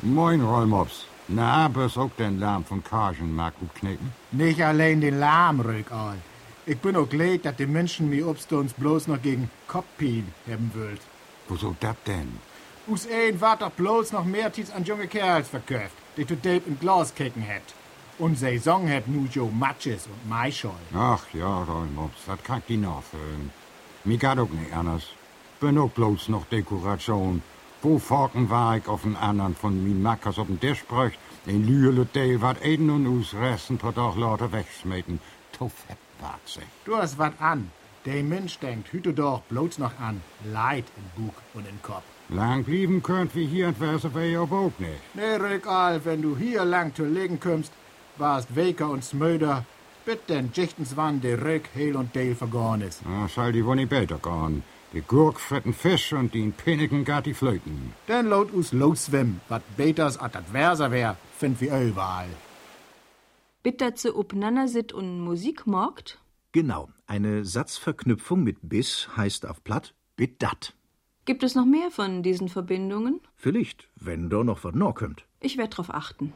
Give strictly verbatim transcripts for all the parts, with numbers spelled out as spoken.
Moin, Rollmops. Na, bist auch den Lahm von Kagenmark abknicken? Nicht allein den Lahm, Rückal. Ich bin auch leid, dass die Menschen mir obstons bloß noch gegen Kopfpien haben wollt. Wieso dat denn? Us ein wart doch bloß noch mehr Tis an junge Kerls verkauft, die zu Deep in Glas kicken hat. Und Saison hat nu jo Matches und Maischol. Ach ja, Rollmops, das kann ich die nachfüllen. Mir geht auch nicht anders. Bin auch bloß noch Dekoration. Wo Forken war ich auf den anderen von min Mackers auf den Tisch bräucht, in Lühle Dale wat eden und us Resten per Tag lauter wegsmeten. To fett wart sich. Du hast wat an. Der Mensch denkt hüte doch bloß noch an Leid im Bug und im Kopf. Lang blieben könnt wie hier in Versewey auch auch nicht. Nee, Rückal, wenn du hier lang zu liegen kommst, warst Weker und Smöder, bitt den Jichtenswann der Rück, Heil und Dale vergorn ist. Na, soll die wohl nicht besser gehen. Die Gurk fritten Fisch und die Peniken gar die Flöten. Denn laut us losschwimmen, wat beters at dat Verser wär, find wir überall. Bitter zu upnander sit und Musik morgt? Genau, eine Satzverknüpfung mit bis heißt auf Platt bidat. Gibt es noch mehr von diesen Verbindungen? Vielleicht, wenn da noch was nachkommt. Ich werd drauf achten.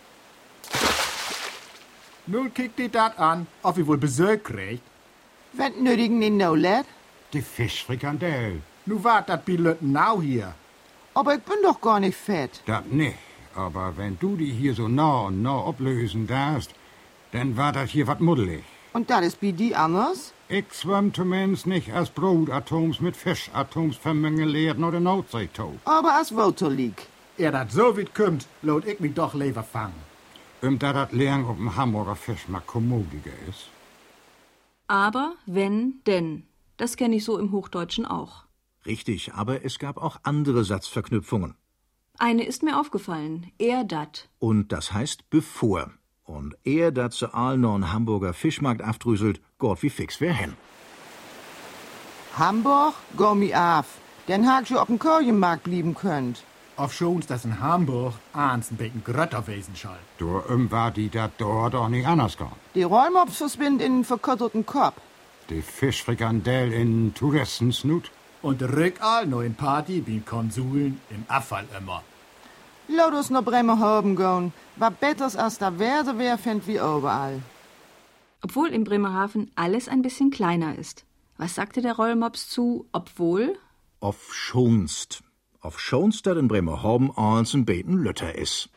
Nun kickt die dat an, ob ihr wohl Besök kriegt. Was nötigen die no, lad? Die Fischfrikandel. Nu wart dat Bilötten nau hier. Aber ich bin doch gar nicht fett. Dat nicht. Aber wenn du die hier so nah und nah ablösen darfst, dann war das hier wat muddelig. Und das ist bei die anders? Ich schwamm zumindest nicht als Brotatoms mit Fischatoms vermengeliert oder Nordseetau. Aber als Wotolik. Er dat so weit kommt, laut ich mich doch lieber fangen. Um da dat Lehren auf dem Hamburger Fischmarkt kommodiger ist. Aber, wenn, denn. Das kenne ich so im Hochdeutschen auch. Richtig, aber es gab auch andere Satzverknüpfungen. Eine ist mir aufgefallen. Er dat. Und das heißt bevor. Und er dat zu allen Hamburger Fischmarkt afdrüselt, Gott wie fix wär hen. Hamburg, go mi af. Den hag ich auf dem Korjenmarkt blieben könnt. Auf schon's, dass in Hamburg ahns ein bisschen grötter wesen schall. Du, um war die dat dort auch nicht anders gegangen. Die Rollmops verschwind in den verkotterten Kopf. Die Fischfrikandel in Touristensnut. Und Rückal neuen Party bin Konsuln im Abfall immer. Lass uns nach Bremerhaven gehen. War betters als da Verse wär, fänd wie überall. Obwohl in Bremerhaven alles ein bisschen kleiner ist. Was sagte der Rollmops zu obwohl? Auf schonst. Auf schonst, dat in Bremerhaven eins ein Beten Lütter is.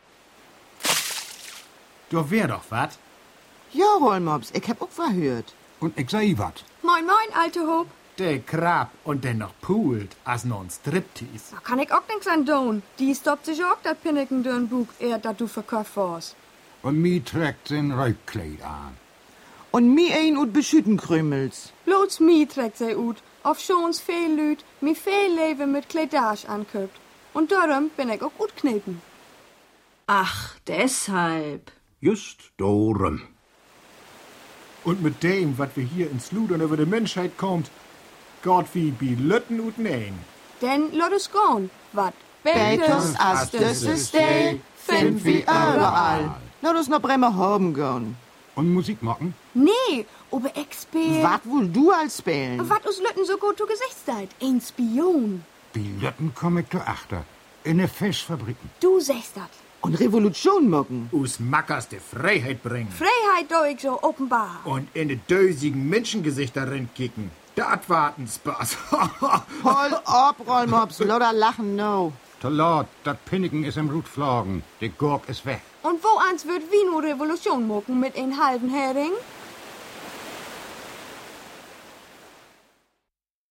Du wär doch wat? Ja, Rollmops, ich hab auch verhört. Und ich seh wat. Moin, moin, alte Hob. Der Krab und der noch poolt, als noch ein Striptease. Da kann ich auch nix an tun. Die stoppt sich auch dat Pinneken dürn Bug, eher dat du verkauft warst. Und mi trägt sein Reibkleid an. Und mi ein ut Beschüttenkrümels. Bloß mi trägt sei ut, auf schons viel Lüd, mi viel Leben mit Kleidage anköpt. Und darum bin ich auch gut kneten. Ach, deshalb. Just darum. Und mit dem, was wir hier ins Ludern über die Menschheit kommt, Gott wie bi Lütten und Nein. Denn lot es gone, wat Betters als das ist der, find wie überall. Lass uns nach Bremerhaven gehen. Und Musik machen? Nee, aber Expert. Was wohl du als spielen? Wat us Lütten so gut zu Gesicht seid? Ein Spion. Die Lütten komm ich zu achter. In ne Fischfabriken. Du sagst dat. Und Revolution machen. Us Mackers die Freiheit bringen. Freiheit do ich so offenbar. Und in die dösigen Menschengesichter kicken. Dat warten Spaß. Hol ab, Rollmops, lauter lachen, no. Der Lord, dat Pinniken ist im Rutflagen. Die Gurk ist weg. Und wo ans wird wie nur Revolution mucken mit ein halben Hering?